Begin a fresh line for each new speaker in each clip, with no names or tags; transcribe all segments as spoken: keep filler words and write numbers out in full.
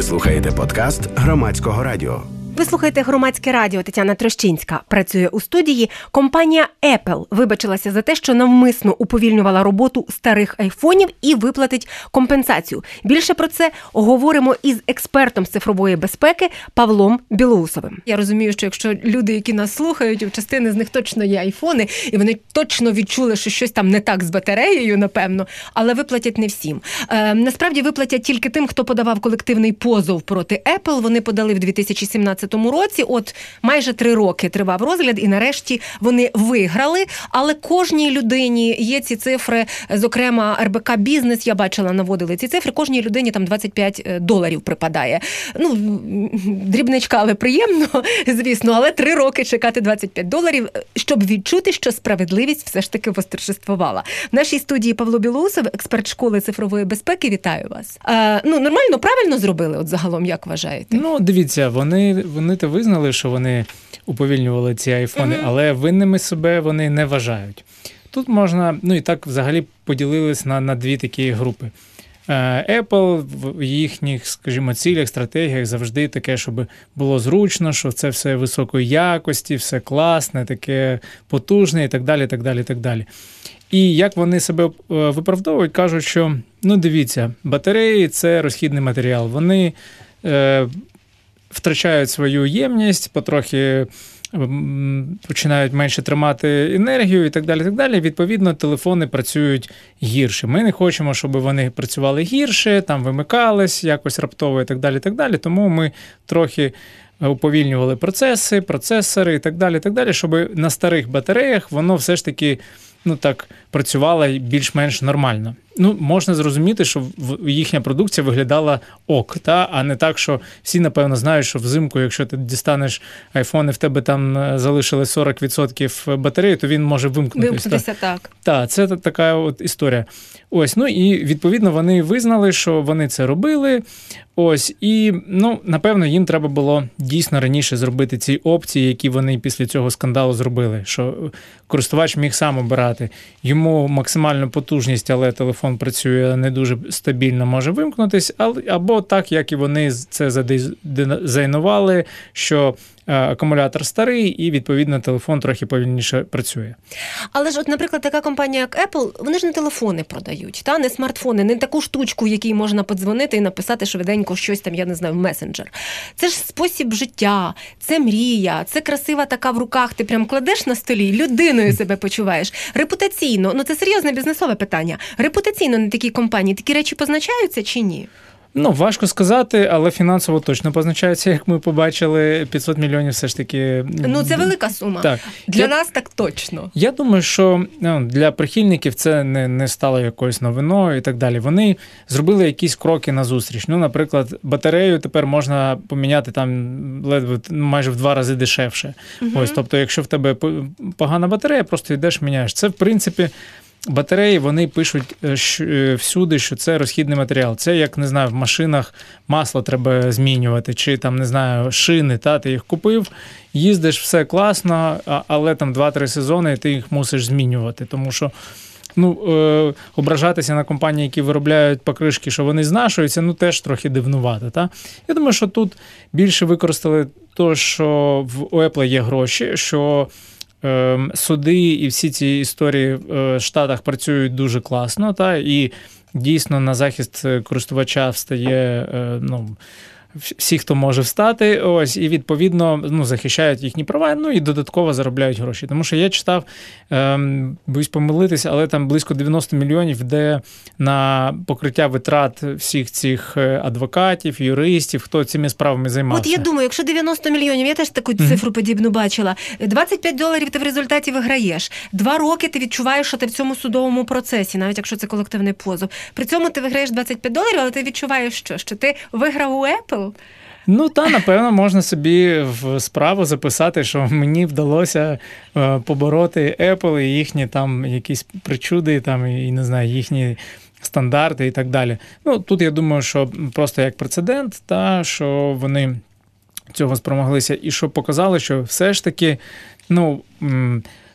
Ви слухаєте подкаст Громадського радіо.
Ви слухаєте Громадське радіо. Тетяна Трощинська працює у студії. Компанія Apple вибачилася за те, що навмисно уповільнювала роботу старих айфонів і виплатить компенсацію. Більше про це говоримо із експертом з цифрової безпеки Павлом Білоусовим. Я розумію, що якщо люди, які нас слухають, у частини з них точно є айфони, і вони точно відчули, що щось там не так з батареєю, напевно, але виплатять не всім. Е, насправді виплатять тільки тим, хто подавав колективний позов проти Apple. Вони подали в дві тисячі сімнадцятому році, от майже три роки тривав розгляд, і нарешті вони виграли, але кожній людині є ці цифри, зокрема ар бе ка Бізнес, я бачила, наводили ці цифри, кожній людині там двадцять п'ять доларів припадає. Ну, дрібничка, але приємно, звісно, але три роки чекати двадцять п'ять доларів, щоб відчути, що справедливість все ж таки восторжествувала. В нашій студії Павло Білоусов, експерт школи цифрової безпеки, вітаю вас. А, ну, нормально, правильно зробили, от загалом, як вважаєте?
Ну, дивіться, вони Вони то визнали, що вони уповільнювали ці айфони, mm-hmm. але винними себе вони не вважають. Тут можна, ну і так взагалі поділились на, на дві такі групи. Apple в їхніх, скажімо, цілях, стратегіях завжди таке, щоб було зручно, що це все високої якості, все класне, таке потужне і так далі, так далі, так далі. І як вони себе виправдовують, кажуть, що, ну дивіться, батареї – це розхідний матеріал. Вони е, втрачають свою ємність, потрохи починають менше тримати енергію і так далі, так далі. Відповідно, телефони працюють гірше. Ми не хочемо, щоб вони працювали гірше, там вимикались якось раптово і так далі, так далі. Тому ми трохи уповільнювали процеси, процесори і так далі, так далі, щоб на старих батареях воно все ж таки, ну так, працювала більш-менш нормально. Ну, можна зрозуміти, що їхня продукція виглядала ок, та? А не так, що всі, напевно, знають, що взимку, якщо ти дістанеш айфон і в тебе там залишили сорок відсотків батареї, то він може вимкнутися.
Вимкнутися, так.
Так, це така от історія. Ось, ну і відповідно вони визнали, що вони це робили. Ось, і, ну, напевно, їм треба було дійсно раніше зробити ці опції, які вони після цього скандалу зробили, що користувач міг сам обирати. Йому максимальну потужність, але телефон працює не дуже стабільно, може вимкнутись, або так, як і вони це задизайнували, що акумулятор старий і, відповідно, телефон трохи повільніше працює.
Але ж, от, наприклад, така компанія, як Apple, вони ж не телефони продають, та? Не смартфони, не таку штучку, якій можна подзвонити і написати швиденько щось там, я не знаю, в месенджер. Це ж спосіб життя, це мрія, це красива така в руках, ти прям кладеш на столі, людиною себе почуваєш. Репутаційно, ну це серйозне бізнесове питання, репутаційно на такій компанії такі речі позначаються чи ні?
Ну, важко сказати, але фінансово точно позначається, як ми побачили, п'ятсот мільйонів все ж таки.
Ну, це велика сума. Так. Для я, нас так точно.
Я думаю, що ну, для прихильників це не, не стало якоюсь новиною і так далі. Вони зробили якісь кроки назустріч. Ну, наприклад, батарею тепер можна поміняти там ледве майже в два рази дешевше. Угу. Ось, тобто, якщо в тебе погана батарея, просто йдеш, міняєш. Це, в принципі, батареї, вони пишуть всюди, що це розхідний матеріал. Це, як, не знаю, в машинах масло треба змінювати, чи там, не знаю, шини, та, ти їх купив, їздиш, все класно, але там два-три сезони ти їх мусиш змінювати, тому що ну, е, ображатися на компанії, які виробляють покришки, що вони знашуються, ну, теж трохи дивнувато, та? Я думаю, що тут більше використали те, що в у Apple є гроші, що суди і всі ці історії в Штатах працюють дуже класно, та, і дійсно на захист користувача встає, ну, всі, хто може встати, ось, і відповідно ну, захищають їхні права, ну і додатково заробляють гроші. Тому що я читав, ем, боюсь помилитися, але там близько дев'яносто мільйонів йде на покриття витрат всіх цих адвокатів, юристів, хто цими справами займався.
От я думаю, якщо дев'яносто мільйонів, я теж таку mm-hmm. цифру подібну бачила, двадцять п'ять доларів ти в результаті виграєш, два роки ти відчуваєш, що ти в цьому судовому процесі, навіть якщо це колективний позов. При цьому ти виграєш двадцять п'ять доларів, але ти відчуваєш що? Що ти виграв у Apple?
Ну, та, напевно, можна собі в справу записати, що мені вдалося побороти Apple і їхні там якісь причуди, там, і, не знаю, їхні стандарти і так далі. Ну, тут я думаю, що просто як прецедент, та, що вони цього спромоглися і що показали, що все ж таки, ну,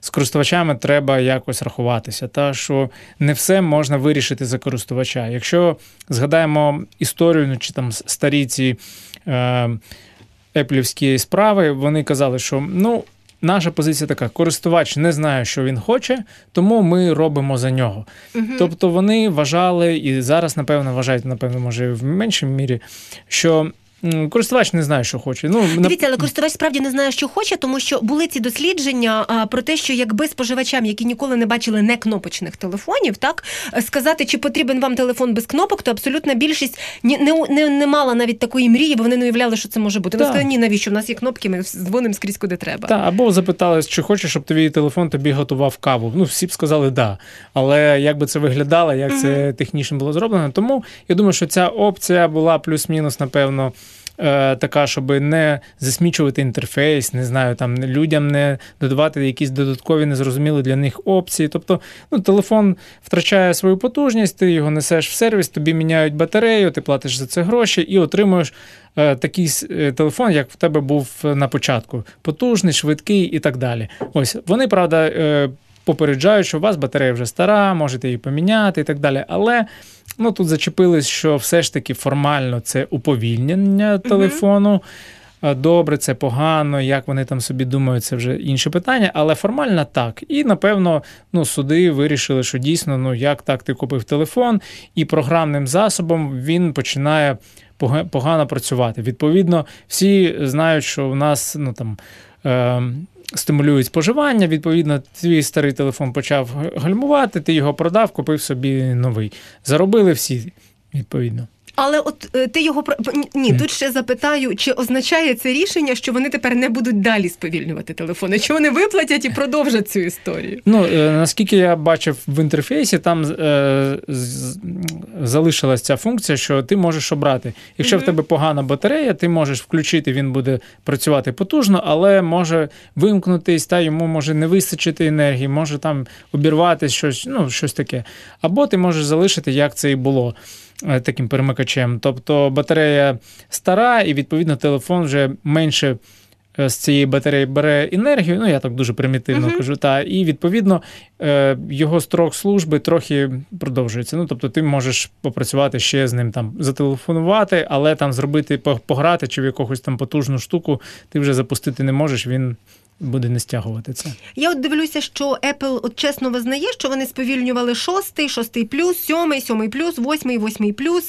з користувачами треба якось рахуватися, та що не все можна вирішити за користувача. Якщо згадаємо історію, ну, чи там старі ці е, еплівські справи, вони казали, що ну, наша позиція така, користувач не знає, що він хоче, тому ми робимо за нього. Угу. Тобто вони вважали, і зараз, напевно, вважають, напевно, може, в меншій мірі, що користувач не знає, що хоче. Ну,
Дивіться, але користувач справді не знає, що хоче, тому що були ці дослідження а, про те, що якби споживачам, які ніколи не бачили некнопочних телефонів, так, сказати, чи потрібен вам телефон без кнопок, то абсолютна більшість не, не, не мала навіть такої мрії, бо вони не уявляли, що це може бути. Вони сказали, ні, навіщо? У нас є кнопки, ми дзвонимо скрізь, куди треба.
Так, або запитали, чи хочеш, щоб твій телефон тобі готував каву. Ну, всі б сказали, да. Але як би це виглядало, як mm-hmm. це технічно було зроблено. Тому я думаю, що ця опція була плюс-мінус, напевно, така, щоб не засмічувати інтерфейс, не знаю, там людям не додавати якісь додаткові незрозумілі для них опції. Тобто, ну, телефон втрачає свою потужність, ти його несеш в сервіс, тобі міняють батарею, ти платиш за це гроші і отримуєш е, такий телефон, як в тебе був на початку. Потужний, швидкий і так далі. Ось, вони, правда, е, попереджають, що у вас батарея вже стара, можете її поміняти і так далі. Але ну, тут зачепились, що все ж таки формально це уповільнення телефону. Uh-huh. Добре, це погано, як вони там собі думають, це вже інше питання, але формально так. І, напевно, ну, суди вирішили, що дійсно, ну, як так ти купив телефон, і програмним засобом він починає погано працювати. Відповідно, всі знають, що у нас, ну, там, е- стимулюють споживання, відповідно, твій старий телефон почав гальмувати, ти його продав, купив собі новий. Заробили всі, відповідно.
Але от ти його... Ні, тут ще запитаю, чи означає це рішення, що вони тепер не будуть далі сповільнювати телефони? Чи вони виплатять і продовжать цю історію?
Ну, наскільки я бачив в інтерфейсі, там е, з, залишилась ця функція, що ти можеш обрати. Якщо mm-hmm. в тебе погана батарея, ти можеш включити, він буде працювати потужно, але може вимкнутись, та йому може не вистачити енергії, може там обірватися щось, ну, щось таке. Або ти можеш залишити, як це і було, таким перемикачем. Тобто батарея стара, і, відповідно, телефон вже менше з цієї батареї бере енергію, ну, я так дуже примітивно uh-huh. кажу, та, і, відповідно, його строк служби трохи продовжується. Ну, тобто ти можеш попрацювати ще з ним, там, зателефонувати, але там зробити, пограти чи в якусь там потужну штуку ти вже запустити не можеш, він буде не стягувати це.
Я от дивлюся, що Apple от чесно визнає, що вони сповільнювали шостий, шостий плюс, сьомий, сьомий плюс, восьмий, восьмий плюс,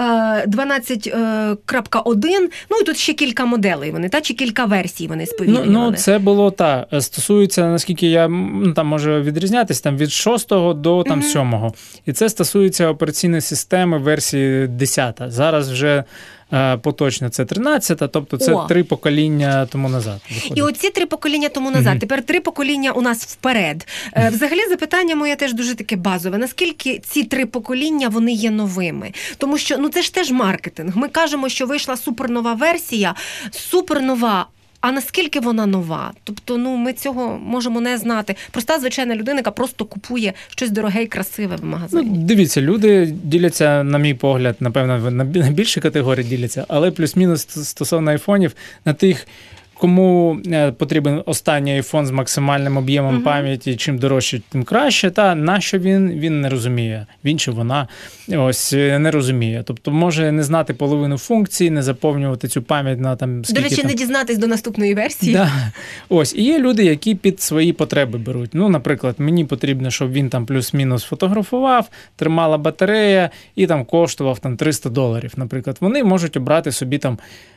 дванадцять крапка один, ну і тут ще кілька моделей вони, та, чи кілька версій вони сповільнювали.
Ну, ну це було так. Стосується, наскільки я, ну, там може відрізнятись, там від шостого до там, mm-hmm. сьомого. І це стосується операційної системи версії десята. Зараз вже поточно це тринадцята, тобто це О. три покоління тому назад. Виходить.
І оці три покоління тому назад, mm-hmm. тепер три покоління у нас вперед. Взагалі запитання моє теж дуже таке базове. Наскільки ці три покоління, вони є новими? Тому що, ну це ж теж маркетинг. Ми кажемо, що вийшла супернова версія, супернова. А наскільки вона нова? Тобто, ну, ми цього можемо не знати. Проста, звичайна людина, яка просто купує щось дороге і красиве в магазині. Ну,
дивіться, люди діляться, на мій погляд, напевно, на більші категорії діляться, але плюс-мінус стосовно айфонів, на тих, кому потрібен останній айфон з максимальним об'ємом uh-huh. пам'яті, чим дорожче, тим краще, та на що він, він не розуміє. Він чи вона ось не розуміє. Тобто може не знати половину функцій, не заповнювати цю пам'ять на там скільки.
До речі,
там...
не дізнатись до наступної версії.
Да. Ось, і є люди, які під свої потреби беруть. Ну, наприклад, мені потрібно, щоб він там плюс-мінус фотографував, тримала батарея і там коштував там триста доларів, наприклад. Вони можуть обрати собі там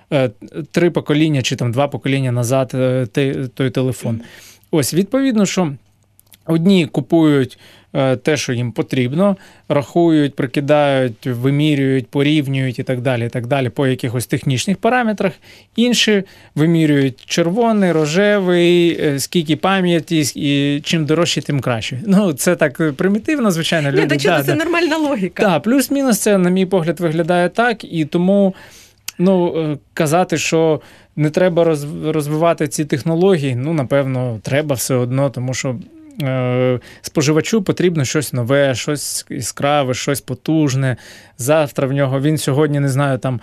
три покоління чи там два покоління назад той телефон. Ось, відповідно, що одні купують те, що їм потрібно, рахують, прикидають, вимірюють, порівнюють і так далі, і так далі по якихось технічних параметрах. Інші вимірюють червоний, рожевий, скільки пам'яті, і чим дорожче, тим краще. Ну, це так примітивно, звичайно.
Люди, Ні, до чого да, це да. нормальна логіка.
Так, плюс-мінус це, на мій погляд, виглядає так, і тому ну, казати, що не треба розвивати ці технології, ну, напевно, треба все одно, тому що споживачу потрібно щось нове, щось яскраве, щось потужне. Завтра в нього, він сьогодні, не знаю, там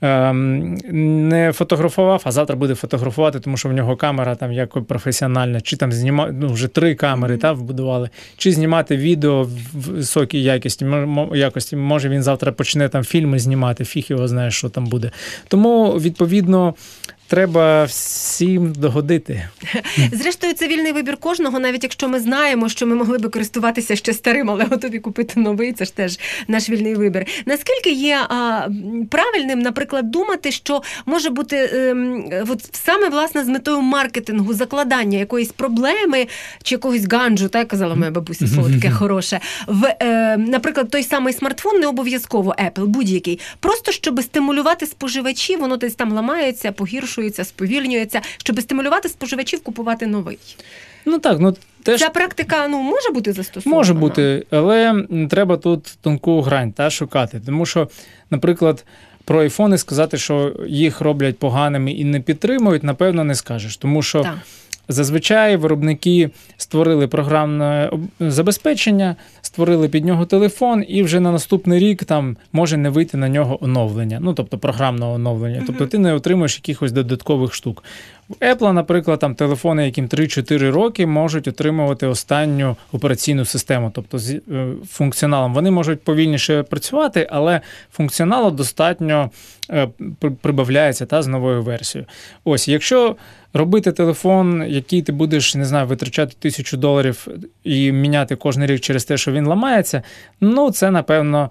не фотографував, а завтра буде фотографувати, тому що в нього камера там як професіональна, чи там знімати, ну, вже три камери, mm-hmm. та, вбудували, чи знімати відео в високій якості, якості, може він завтра почне там фільми знімати, фіг його знає, що там буде. Тому, відповідно, треба всім догодити.
Зрештою, це вільний вибір кожного, навіть якщо ми знаємо, що ми могли би користуватися ще старим, але готові купити новий, це ж теж наш вільний вибір. Наскільки є а, правильним, наприклад, думати, що може бути е, от саме, власне, з метою маркетингу, закладання якоїсь проблеми чи якогось ганджу, так казала моя бабуся, слово таке хороше, в, е, наприклад, той самий смартфон, не обов'язково Apple, будь-який, просто щоб стимулювати споживачів, воно десь там ламається, погіршується, сповільнюється, щоб стимулювати споживачів купувати новий.
Ну так, ну теж...
Ця практика, ну, може бути застосована?
Може бути, але треба тут тонку грань та шукати. Тому що, наприклад, про айфони сказати, що їх роблять поганими і не підтримують, напевно, не скажеш. Тому що так. Зазвичай виробники створили програмне забезпечення, створили під нього телефон, і вже на наступний рік там може не вийти на нього оновлення, ну, тобто програмного оновлення. Uh-huh. Тобто ти не отримуєш якихось додаткових штук. В Apple, наприклад, там телефони, яким три-чотири роки, можуть отримувати останню операційну систему, тобто з функціоналом. Вони можуть повільніше працювати, але функціоналу достатньо прибавляється та, з новою версією. Ось, якщо робити телефон, який ти будеш, не знаю, витрачати тисячу доларів і міняти кожен рік через те, що він ламається, ну, це, напевно,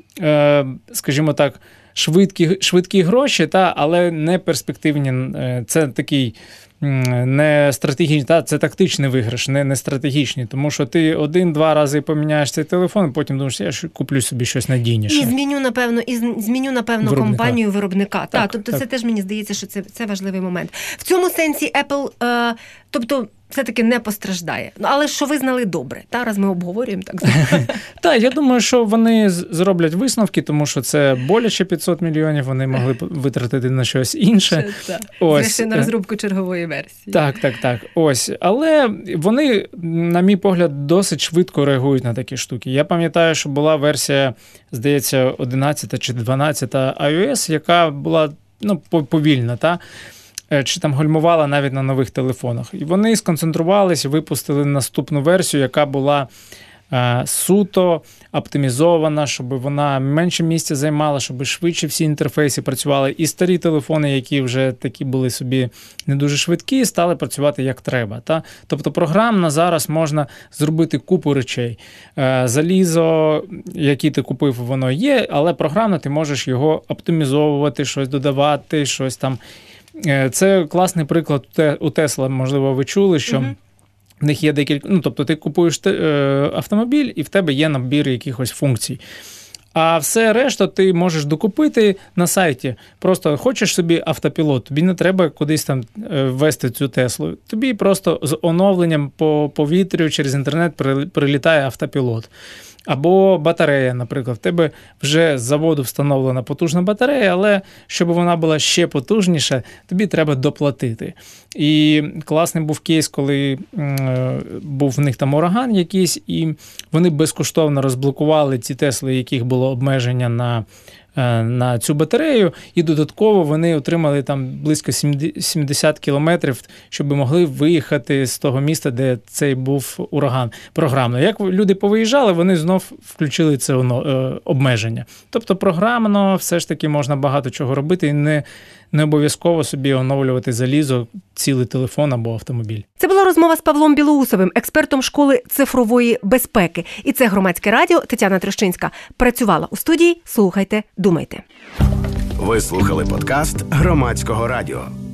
скажімо так, швидкі, швидкі гроші, та, але не перспективні. Це такий не стратегічний, та, це тактичний виграш, не, не стратегічний, тому що ти один-два рази поміняєш цей телефон, потім думаєш, я ж куплю собі щось надійніше.
І зміню, напевно, і зміню, напевно, виробника. компанію виробника. Так, так, тобто
так.
Це теж, мені здається, що це, це важливий момент. В цьому сенсі Apple, е, тобто, все-таки не постраждає. Але що визнали добре, та, раз ми обговорюємо, так звати.
Так, я думаю, що вони зроблять висновки, тому що це боляче п'ятсот мільйонів, вони могли б витратити на щось інше.
Ось. Це на розробку чергової версії.
Так, так, так. Ось. Але вони, на мій погляд, досить швидко реагують на такі штуки. Я пам'ятаю, що була версія, здається, одинадцята чи дванадцята iOS, яка була, ну, повільна, та? Чи там гальмувала навіть на нових телефонах. І вони сконцентрувалися, випустили наступну версію, яка була е, суто оптимізована, щоб вона менше місця займала, щоб швидше всі інтерфейси працювали. І старі телефони, які вже такі були собі не дуже швидкі, стали працювати як треба. Та? Тобто програмно зараз можна зробити купу речей. Е, залізо, яке ти купив, воно є, але програмно ти можеш його оптимізовувати, щось додавати, щось там. Це класний приклад у Tesla, можливо, ви чули, що uh-huh. в них є декілька, ну, тобто ти купуєш автомобіль і в тебе є набір якихось функцій. А все решта ти можеш докупити на сайті. Просто хочеш собі автопілот, тобі не треба кудись там ввести цю Теслу. Тобі просто з оновленням по повітрю через інтернет прилітає автопілот. Або батарея, наприклад. В тебе вже з заводу встановлена потужна батарея, але щоб вона була ще потужніша, тобі треба доплатити. І класний був кейс, коли е, був в них там ураган якийсь, і вони безкоштовно розблокували ці Тесли, яких було обмеження на на цю батарею, і додатково вони отримали там близько сімдесят кілометрів, щоб могли виїхати з того міста, де цей був ураган програмно. Як люди повиїжджали, вони знов включили це обмеження. Тобто програмно все ж таки можна багато чого робити і не Не обов'язково собі оновлювати залізо, цілий телефон або автомобіль.
Це була розмова з Павлом Білоусовим, експертом школи цифрової безпеки. І це Громадське радіо. Тетяна Трощинська працювала у студії. Слухайте, думайте.
Ви слухали подкаст Громадського радіо.